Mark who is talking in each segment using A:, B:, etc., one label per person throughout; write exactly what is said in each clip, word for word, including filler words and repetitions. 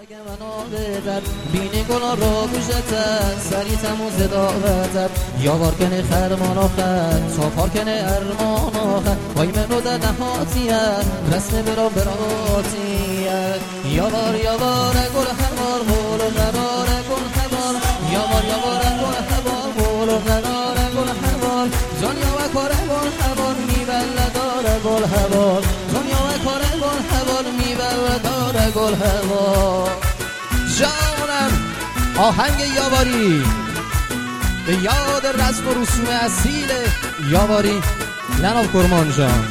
A: بینی گلا را بجتن سری تموز داوتن یا وارکن خرمان آخر تا پارکن ارمان آخر وای منو در نهاتیه رسم برا براتیه یا وار یا وار گل هوار گل و قرار گل هوار یا وار یا وار گل هوار گل و قرار گل هوار دنیا و کار گل هوار میبل داره گل هوار دنیا و کار گل هوار میبل داره گل هوار جانم آهنگ یاواری به یاد رسم و رسوم اصیل یاواری لناب کرمان جان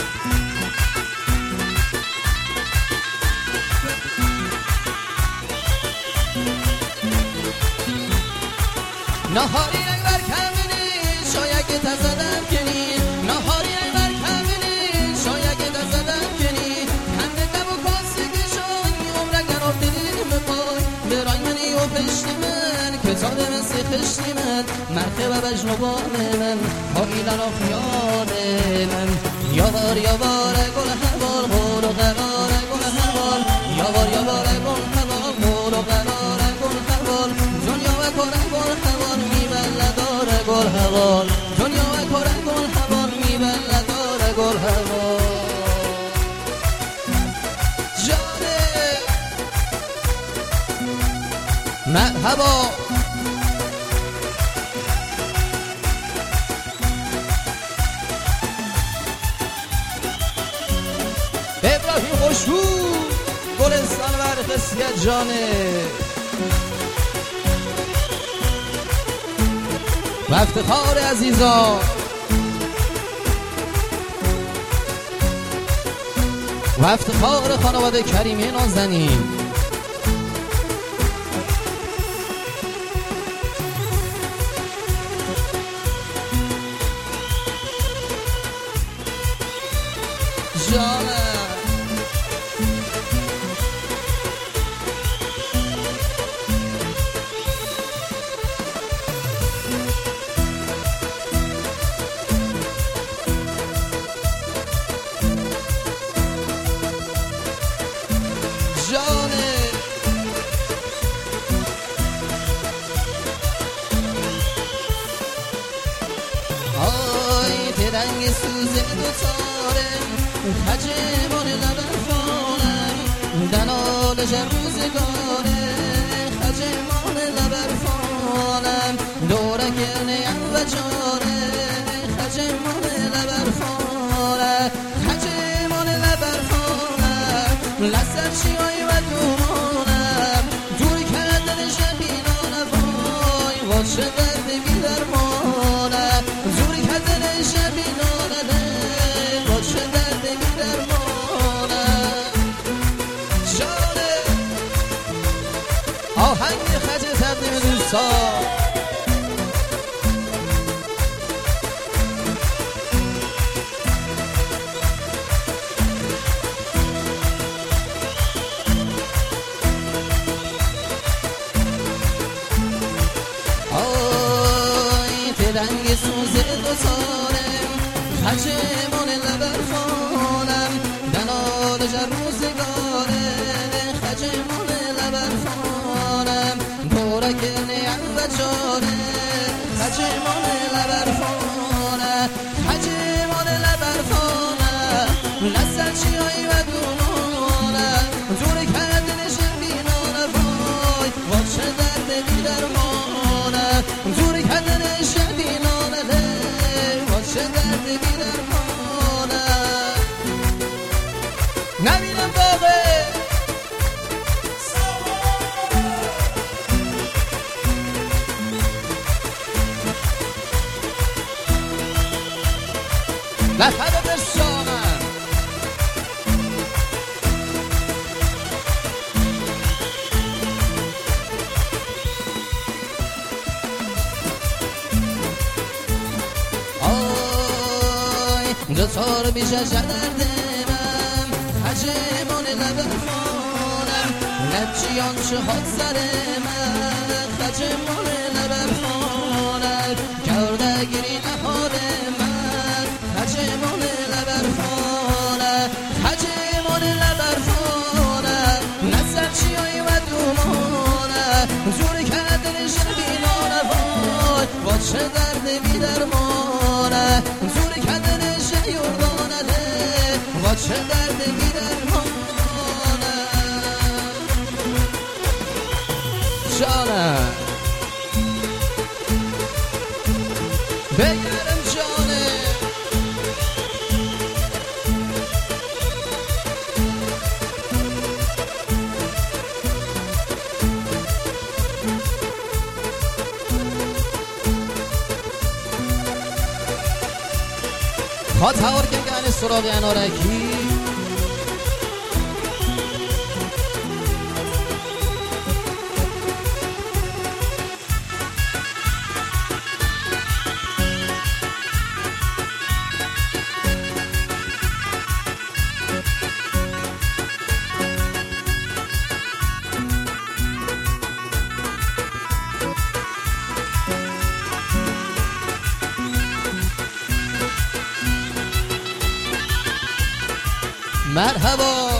A: نهاری اگر کمینی شاید که تزدم کنی نهاری اگر کمینی شاید که تزدم کنی همه دم و کاسی کشان عمره گراب دلی بپای برای منی و پشتی من کتاب مثل خشتی من مرخه و بجنوبان من هایلن و خیال من یاوار یاوار گل هوار گل و قرار گل هوار یاوار یاوار گل هوار گل و قرار گل هوار دنیا و کار گل هوار میبل داره گل هوار دنیا و کار گل هوار میبل داره گل هوار جانه مرحبا ابراهیم خوشو گلستان و خصیت جانه و افتخار عزیزان و افتخار خانواده کریمی نازنین جانم جانه آی ترنگ سوز دوتاره خجمان لبن فانم دنال جروزگاره خجمان لبن فانم دوره گرنیم و جاره خجمان لبن فانم خجمان لبن فانم لسر چیایی و دومانم دوری کردن شبینانم وای وای چه درد بی درمانم دوری کردن شبینانم وای چه درد بی درمانم جانه آهنگ خج تقدیم دوستان رنگ سوز دوتارم خجمان لبر فانم دنال جروزگاره خجمان لبر فانم دورک نیم و جاره خجمان لبر فانم خجمان لبر فانم لسر چیایی و دونانم دوری کردن شبینانم وای وای چه درد بی درمانم دوری کردن چه درد بی درمانم نبینم باقه لحظه برسانم دوتار بیشه دردمم خجمان لبر فانم لبچیان شهاد سرمم خجمان لبر فانم کرده گیری نهار من خجمان لبر فانم خجمان لبر فانم نسر چیایی و زور کردنش بیمانه وای با چه درد بی درمانه زور کردنش یردانه با چه درد بی درمانه جانه بگرم جانه خاطر که گل سراغ انارکی مرحبا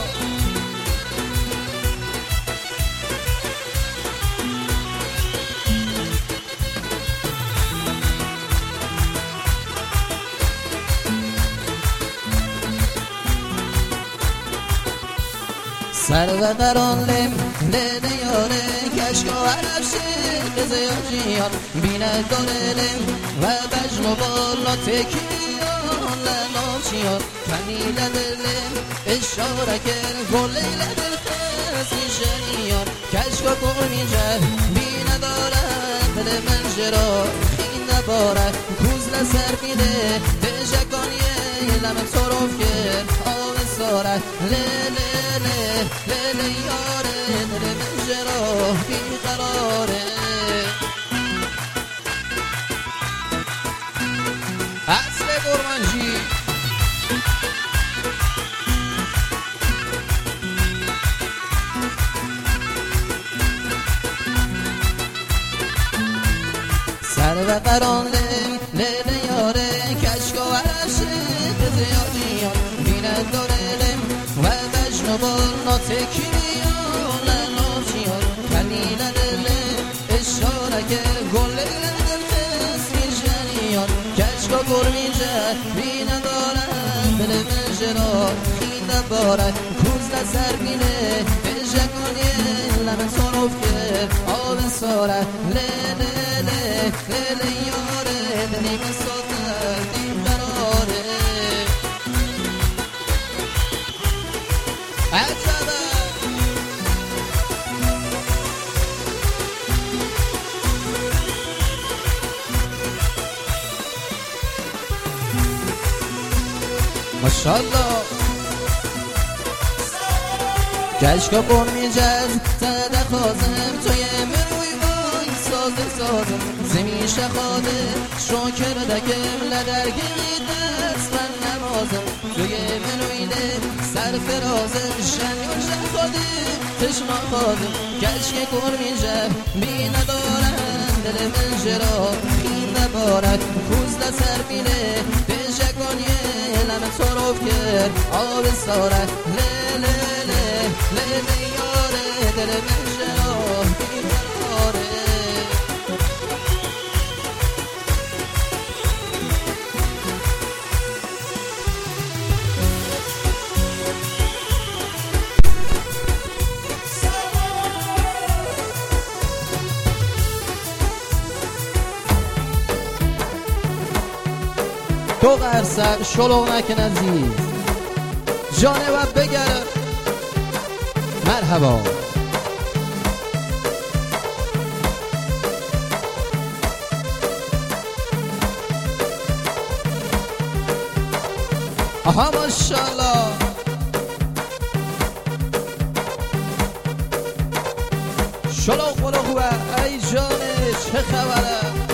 A: سر و قران لم لیده یاره کشک و عرفشه قزه یا جیان بینه داره لم و بجن و بالا تکیان لناشیان کنیله دلم اشاره کرد گلیله دل خستی شنیان کشک و کنیجه بینه داره دل من جرا خینده باره کوزل سر میده بجکانیه لمن صرف کرد آب ساره لیله لیله یاره دل من جرا بیقراره اصل برمانجی سر و قران لیم لیله یاره کشک و عرشه زیادیان بینه داره لیم و بجن و بالا تکیان لناشیان کنیله دلیم اشاره که گلیله دل خسمی جنیان کشک و گرمیجه بینه داره دل من جرا خیده باره کوزده سر بینه بجگانیه لمن صرف کرد آب ساره لیله لیله یاره دلی من ساته دیم قراره عجبه ماشاءالله کشکا برمی جز تده خوازم توی مروی بای سازه سازم زمیشه خاده شاکر دکم لدرگی دست من نمازم توی مروی ده سر فرازم شنیوشه خاده تشما خادم کشک برمی جز بی ندارم دل من جرا خینده بارد کوزده سر بینه بجگانیه لمن صرف کرد آب ساره لیله لیله یاره دل من جرا بیقراره دو قرصر شلوغ نکن عزیز جانه و بگرم مرحبا آها ماشاءالله شلوغ بلو خوبه ای جانه چه خبره